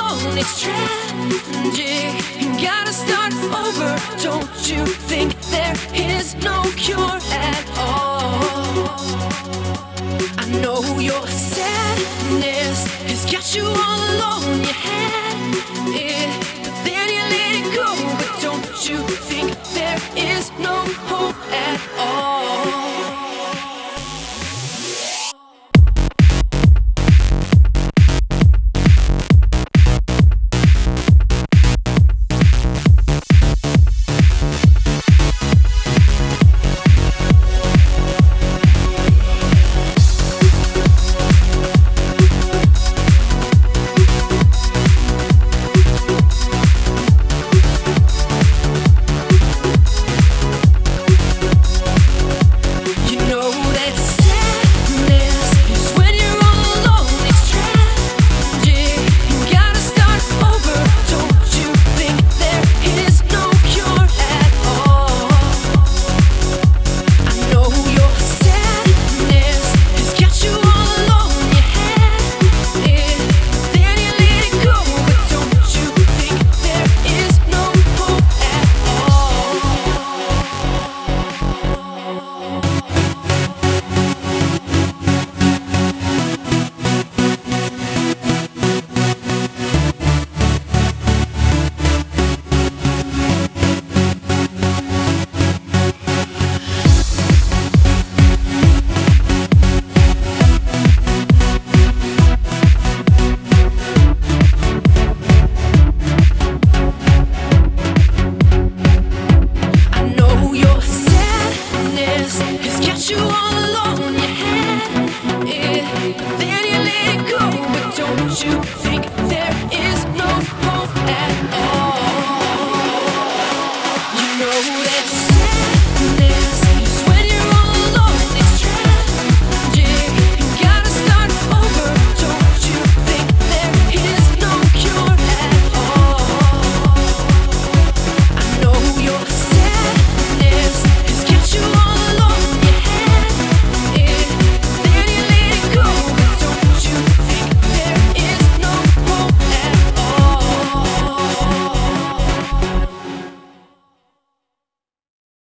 alone, it's tragic. You gotta start over. Don't you think there is no cure at all? I know your sadness has got you all alone. You had it, but then you let it go. But don't you think there is no hope at all? You all alone, you had it, but then you let it go. But don't you